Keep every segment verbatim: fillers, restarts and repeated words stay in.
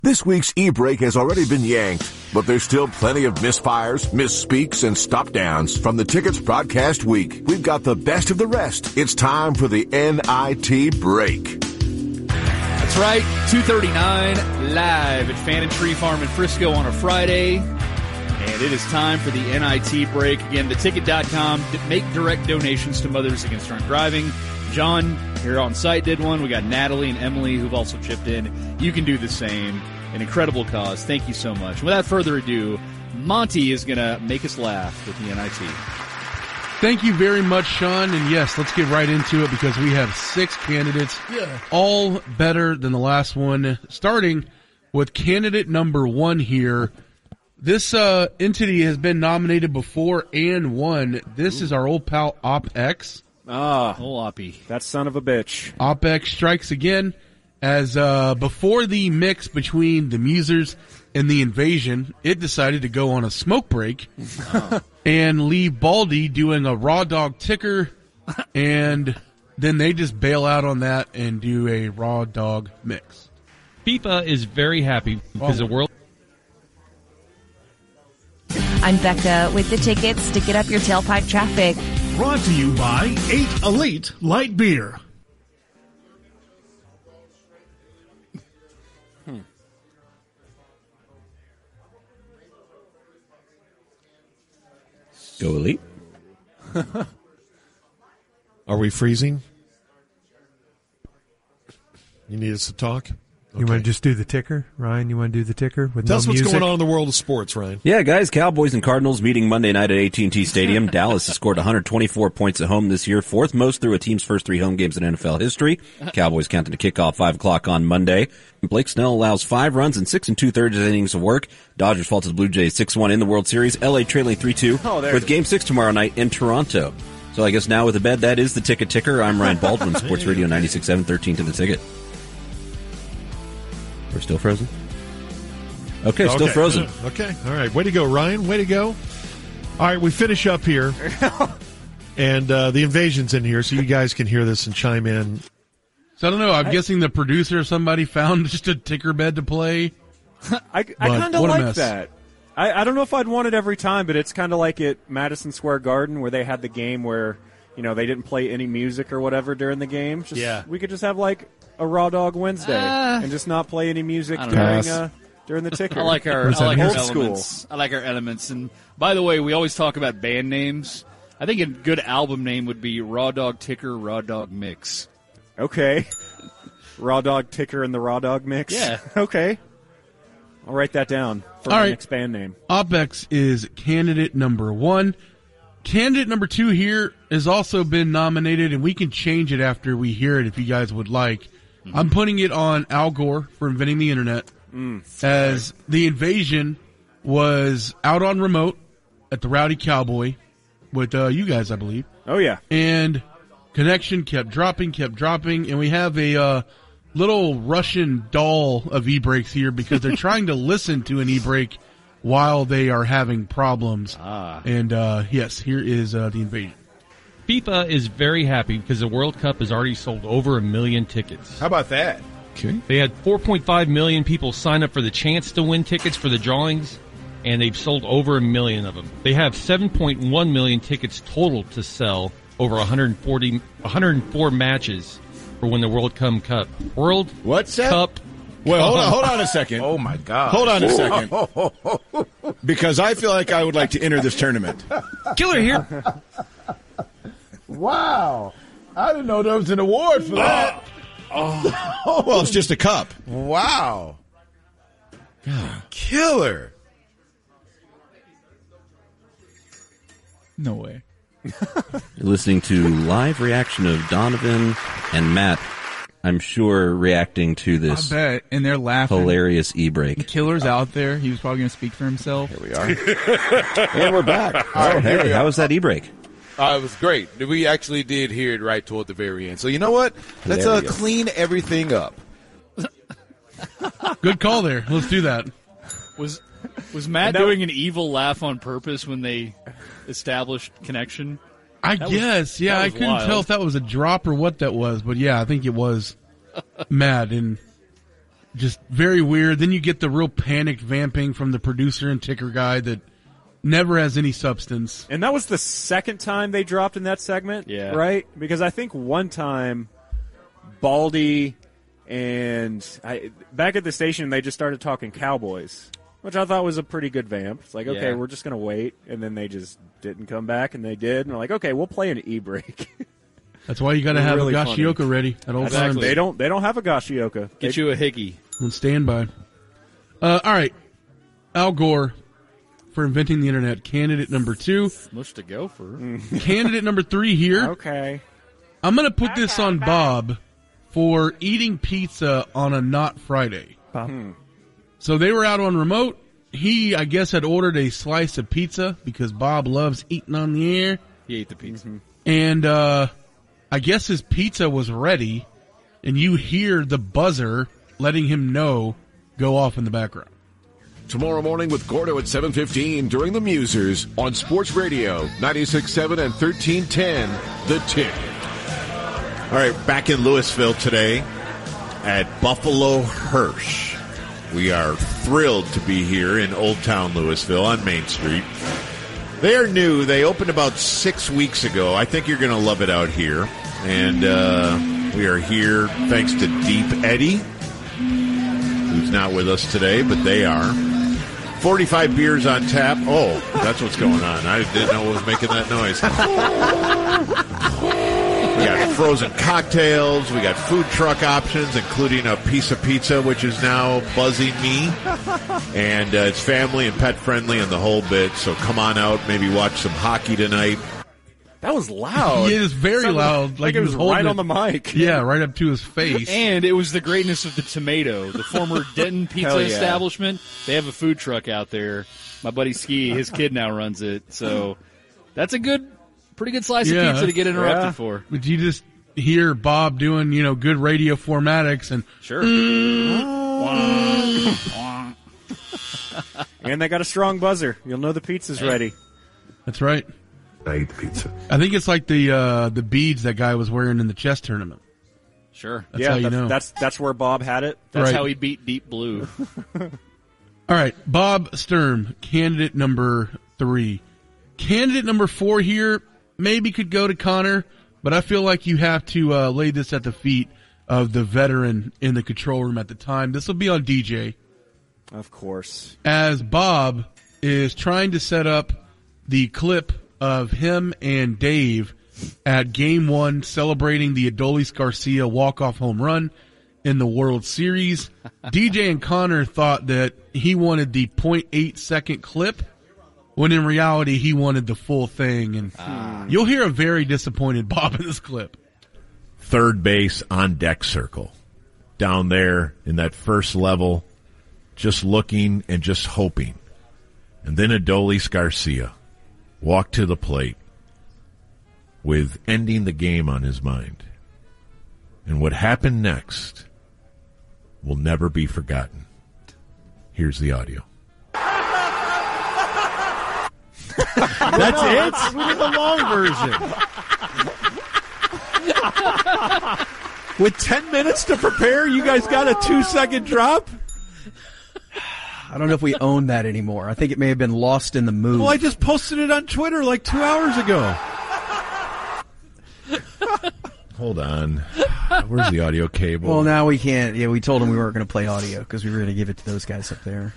This week's e-break has already been yanked, but there's still plenty of misfires, misspeaks, and stop-downs from the Tickets broadcast week. We've got the best of the rest. It's time for the N I T break. That's right, two thirty-nine, live at Fan and Tree Farm in Frisco on a Friday. And it is time for the N I T break. Again, the ticket dot com. Make direct donations to Mothers Against Drunk Driving. John here on site did one. We got Natalie and Emily who've also chipped in. You can do the same. An incredible cause. Thank you so much. Without further ado, Monty is going to make us laugh with the N I T. Thank you very much, Sean. And yes, let's get right into it because we have six candidates, yeah. all better than the last one. Starting with candidate number one here. This uh, entity has been nominated before and won. This Ooh. is our old pal OpX. Ah, old Oppie. That son of a bitch. OpX strikes again as uh, before the mix between the Musers and the Invasion, it decided to go on a smoke break oh. and leave Baldy doing a raw dog ticker, and then they just bail out on that and do a raw dog mix. FIFA is very happy because oh. the world... I'm Becca with the tickets to get up your tailpipe traffic. Brought to you by eight Elite Light Beer. Hmm. Go Elite. Are we freezing? You need us to talk? Okay. You want to just do the ticker? Ryan, you want to do the ticker with Tell no us what's music? going on in the world of sports, Ryan. Yeah, guys, Cowboys and Cardinals meeting Monday night at A T and T Stadium. Dallas has scored one hundred twenty-four points at home this year, fourth most through a team's first three home games in N F L history. Cowboys counting to kick off five o'clock on Monday. Blake Snell allows five runs and six and two-thirds innings of work. Dodgers fall to the Blue Jays six one in the World Series. L A trailing three two oh, with Game six tomorrow night in Toronto. So I guess now with the bed, that is the ticket ticker. I'm Ryan Baldwin, Sports Radio ninety-six point seven, thirteen to the ticket. We're still frozen? Okay, still okay. frozen. Okay, all right. Way to go, Ryan. Way to go. All right, we finish up here. and uh, the Invasion's in here, so you guys can hear this and chime in. So I don't know. I'm I, guessing the producer or somebody found just a ticker bed to play. I, I kind of like that. I, I don't know if I'd want it every time, but it's kind of like at Madison Square Garden where they had the game where, you know, they didn't play any music or whatever during the game. Just, yeah. We could just have, like, a Raw Dog Wednesday uh, and just not play any music during uh, during the ticker. I like our, I like our old elements. School. I like our elements. And by the way, we always talk about band names. I think a good album name would be Raw Dog Ticker, Raw Dog Mix. Okay. Raw Dog Ticker and the Raw Dog Mix? Yeah. Okay. I'll write that down for All my right. next band name. OpX is candidate number one. Candidate number two here has also been nominated, and we can change it after we hear it if you guys would like. Mm-hmm. I'm putting it on Al Gore for inventing the internet, mm, as the Invasion was out on remote at the Rowdy Cowboy with uh, you guys, I believe. Oh, yeah. And connection kept dropping, kept dropping, and we have a uh, little Russian doll of e-brakes here because they're trying to listen to an e-brake while they are having problems. Ah. And, uh, yes, here is uh, the Invasion. FIFA is very happy because the World Cup has already sold over a million tickets. How about that? Okay. They had four point five million people sign up for the chance to win tickets for the drawings, and they've sold over a million of them. They have seven point one million tickets total to sell over one hundred forty, one hundred four matches for when the World Cup Cup. World What's that? Cup. Well, hold on, hold on a second. Oh, my God. Hold on a second. Because I feel like I would like to enter this tournament. Killer here. Wow. I didn't know there was an award for that. Oh. oh. Well, it's just a cup. Wow. God. Killer. No way. You're listening to live reaction of Donovan and Matt, I'm sure, reacting to this I bet. And they're laughing. hilarious e-break. The killer's out there. He was probably going to speak for himself. Here we are. And we're back. Oh, right, hey, how was that e-break? Uh, it was great. We actually did hear it right toward the very end. So you know what? Let's uh, clean everything up. Good call there. Let's do that. Was was Matt doing an evil laugh on purpose when they established connection? I That guess, was, yeah. that I was couldn't wild. tell if that was a drop or what that was, but yeah, I think it was mad. And just very weird. Then you get the real panicked vamping from the producer and ticker guy that never has any substance. And that was the second time they dropped in that segment, yeah. right? Because I think one time Baldy and I, back at the station they just started talking Cowboys, which I thought was a pretty good vamp. It's like, okay, yeah. we're just going to wait. And then they just didn't come back, and they did. And we're like, okay, we'll play an e-break. That's why you got to have really a Gashioka funny. ready at all exactly. times. They don't, they don't have a Gashioka. Get they, you a Higgy. On standby. Uh, all right. Al Gore for inventing the internet. Candidate number two. Much to go for. Candidate number three here. Okay. I'm going to put this on Bob for eating pizza on a not Friday. Hmm. So they were out on remote. He, I guess, had ordered a slice of pizza because Bob loves eating on the air. He ate the pizza. Mm-hmm. And uh, I guess his pizza was ready, and you hear the buzzer letting him know go off in the background. Tomorrow morning with Gordo at seven fifteen during the Musers on Sports Radio ninety-six point seven and thirteen ten, The Tick. All right, back in Louisville today at Buffalo Hirsch. We are thrilled to be here in Old Town Louisville on Main Street. They are new. They opened about six weeks ago. I think you're going to love it out here. And uh, we are here thanks to Deep Eddy, who's not with us today, but they are. forty-five beers on tap. Oh, that's what's going on. I didn't know what was making that noise. We got frozen cocktails. We got food truck options, including a piece of pizza, which is now buzzing me. And uh, it's family and pet friendly and the whole bit. So come on out. Maybe watch some hockey tonight. That was loud. It is very Sounded loud. Like, Like it he was, was holding right it- on the mic. Yeah, right up to his face. And it was the greatness of the tomato, the former Denton Pizza Hell yeah. establishment. They have a food truck out there. My buddy Ski, his kid now runs it. So that's a good, pretty good slice Yeah. of pizza to get interrupted Yeah. for. But you just hear Bob doing, you know, good radio formatics and Sure. And they got a strong buzzer. You'll know the pizza's ready. that's right. I ate the pizza. I think it's like the uh, the beads that guy was wearing in the chess tournament. Sure. That's yeah, how you that's, know. that's that's where Bob had it. That's Right. how he beat Deep Blue. All right, Bob Sturm, candidate number three. Candidate number four here maybe could go to Connor, but I feel like you have to uh, lay this at the feet of the veteran in the control room at the time. This will be on D J. Of course. As Bob is trying to set up the clip of him and Dave at game one celebrating the Adolis Garcia walk-off home run in the World Series. D J and Connor thought that he wanted the point eight second clip, when in reality he wanted the full thing. And Ah. you'll hear a very disappointed Bob in this clip. Third base on deck circle. Down there in that first level, just looking and just hoping. And then Adolis Garcia walked to the plate with ending the game on his mind. And what happened next will never be forgotten. Here's the audio. That's it? We need the long version. With ten minutes to prepare, you guys got a two-second drop? I don't know if we own that anymore. I think it may have been lost in the move. Well, I just posted it on Twitter like two hours ago. Hold on. Where's the audio cable? Well, now we can't. Yeah, we told them we weren't going to play audio because we were going to give it to those guys up there.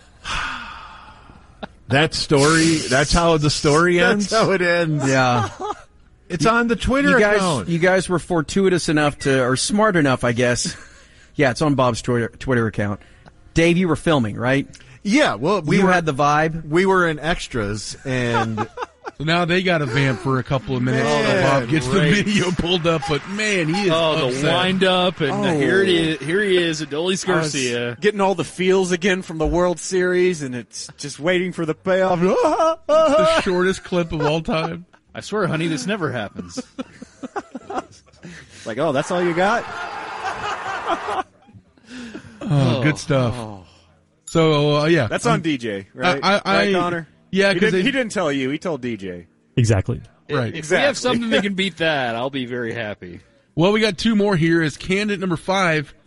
That story, that's how the story ends? That's how it ends. Yeah. It's on the Twitter you guys, account. You guys were fortuitous enough to, or smart enough, I guess. Yeah, it's on Bob's Twitter, Twitter account. Dave, you were filming, right? Yeah, well, we you were, had the vibe. We were in extras, and So now they got to vamp for a couple of minutes Man, while Bob gets great. the video pulled up. But man, he is Oh, upset. the wind up, and Oh. here it is. Here he is, Adolis I was Garcia. getting all the feels again from the World Series, and it's just waiting for the payoff. The shortest clip of all time. I swear, honey, this never happens. Like, oh, that's all you got? Oh, good stuff. So uh, yeah, That's um, on D J, right? I, I, right, I Connor? Yeah, he because didn't, he didn't tell you. He told D J. Exactly. right. If we have something that can beat that, I'll be very happy. Well, we got two more here. As candidate number five,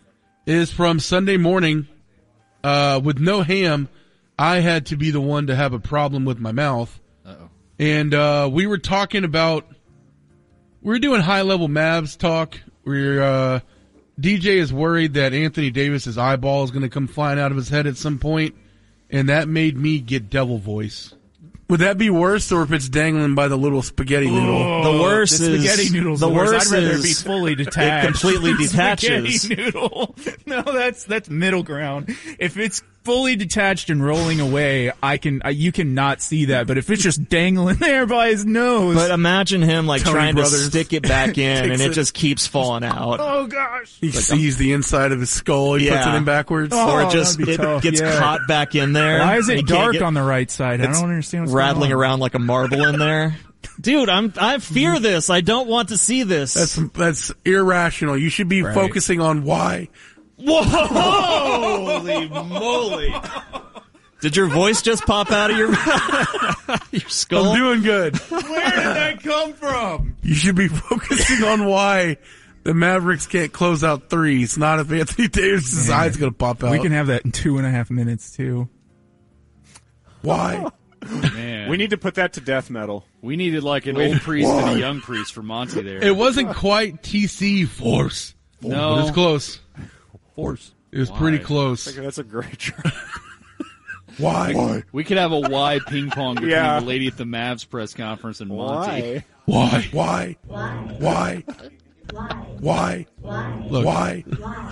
is from Sunday morning. Uh, with no ham, I had to be the one to have a problem with my mouth. Uh-oh. And uh, we were talking about, we were doing high-level Mavs talk. We're, uh, D J is worried that Anthony Davis's eyeball is going to come flying out of his head at some point, and that made me get devil voice. Would that be worse, or if it's dangling by the little spaghetti noodle? Oh, the worst the is spaghetti noodles. The worst I'd rather is be fully detached. It completely detaches. Spaghetti noodle. No, that's that's middle ground. If it's fully detached and rolling away, I can I, you cannot see that. But if it's just dangling there by his nose, but imagine him like Tony trying Brothers. to stick it back in, and it, it. just keeps falling out. Oh gosh! He sees the inside of his skull. He Yeah. puts it in backwards. or Oh, it just that'd be it tough, gets yeah. caught back in there. Why is and it you can't dark get- on the right side? I it's don't understand what's rattling going on. around like a marble in there. Dude, I'm I fear this. I don't want to see this. That's that's irrational. You should be Right. focusing on why. Whoa! Holy moly! Did your voice just pop out of your your skull? I'm doing good. Where did that come from? You should be focusing on why the Mavericks can't close out threes, not if Anthony Davis' Man. eye's going to pop out. We can have that in two and a half minutes too. Why? Man. We need to put that to death metal. We needed like an Wait, old priest why? and a young priest for Monty there. It wasn't quite T C Force. No. But it was close. Force. It was Why? pretty I close. think that's a great try. Why? We could have a wide ping pong between Yeah. the lady at the Mavs press conference and Monty. Why? Why? Why? Why? Why? Look. Why?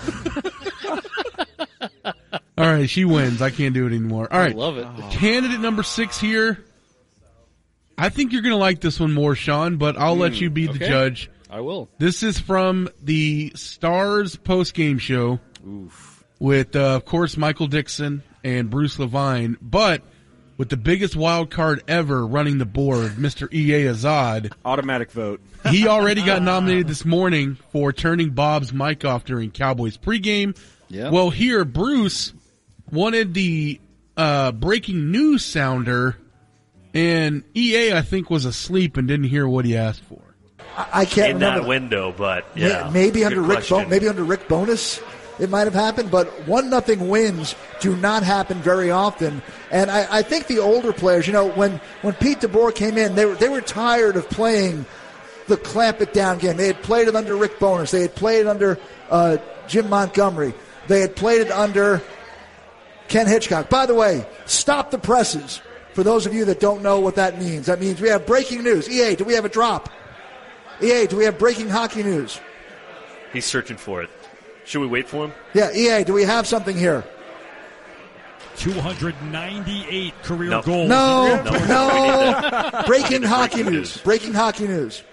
All right, she wins. I can't do it anymore. All right. I love it. Candidate number six here. I think you're going to like this one more, Sean, but I'll let you be the okay. judge. I will. This is from the Stars post-game show Oof. with, uh, of course, Michael Dixon and Bruce Levine, but with the biggest wild card ever running the board, Mister E A Azad. Automatic vote. He already got nominated this morning for turning Bob's mic off during Cowboys pregame. Yep. Well, here, Bruce wanted the uh, breaking news sounder, and E A, I think, was asleep and didn't hear what he asked for. I, I can't in remember that window, but yeah, May- maybe good under Rick, question. Bo- maybe under Rick Bonus, it might have happened. But one nothing wins do not happen very often. And I, I think the older players, you know, when when Pete DeBoer came in, they were they were tired of playing the clamp it down game. They had played it under Rick Bonus. They had played it under uh, Jim Montgomery. They had played it under Ken Hitchcock. By the way, stop the presses. For those of you that don't know what that means, that means we have breaking news. E A, do we have a drop? E A, do we have breaking hockey news? He's searching for it. Should we wait for him? Yeah, E A, do we have something here? two hundred ninety-eight career No. goals. No, No. no. Breaking Breaking hockey news. news. Breaking hockey news.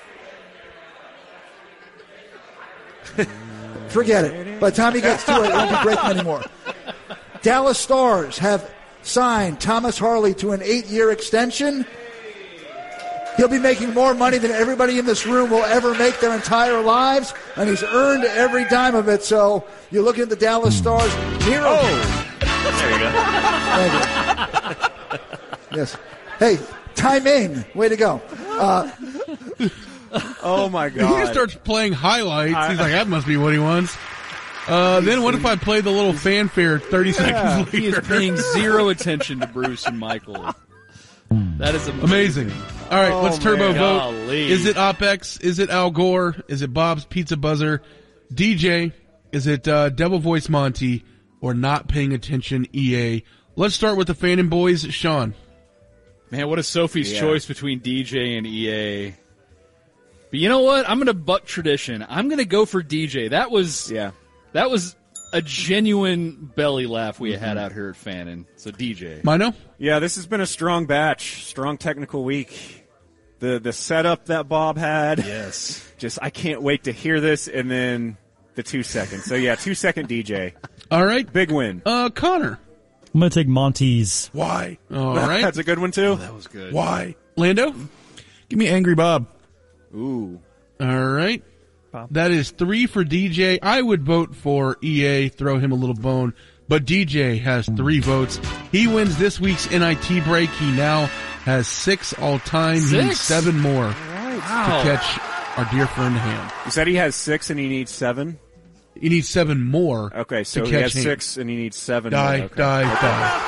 Forget it. By the time he gets to it, it won't be breaking anymore. Dallas Stars have signed Thomas Harley to an eight-year extension. He'll be making more money than everybody in this room will ever make their entire lives, and he's earned every dime of it. So you're looking at the Dallas Stars. Hero. Oh, there you go. Thank you. Yes. Hey, timing. Way to go. Uh, Oh my He god. just starts playing highlights. He's like, that must be what he wants. Uh, then what if I play the little fanfare thirty seconds He is later? paying zero attention to Bruce and Michael. That is amazing. Amazing. All right, Oh, let's turbo man. vote. Golly. Is it OpEx? Is it Al Gore? Is it Bob's Pizza Buzzer? D J? Is it uh, Devil Voice Monty? Or not paying attention E A? Let's start with the Fan and Boys. Sean. Man, what a Sophie's Yeah. choice between D J and E A. But you know what? I'm going to buck tradition. I'm going to go for D J. That was Yeah. that was a genuine belly laugh we had out here at Fannin. So D J. Mino? Yeah, this has been a strong batch, strong technical week. The the setup that Bob had. Yes. Just I can't wait to hear this, and then the two seconds. So yeah, two second D J. All right. Big win. Uh, Connor. I'm going to take Monty's. Why? All right. That's a good one too. That was good. Why? Lando? Give me Angry Bob. Ooh. All right. That is three for D J. I would vote for E A, throw him a little bone, but D J has three votes. He wins this week's N I T break. He now has six all time. He needs Six? seven more Wow. to catch our dear friend Ham. You said he has six and he needs seven. You need seven more. Okay, so to he catch has Hank. six, and he needs seven Die, more. Okay. die, okay. die.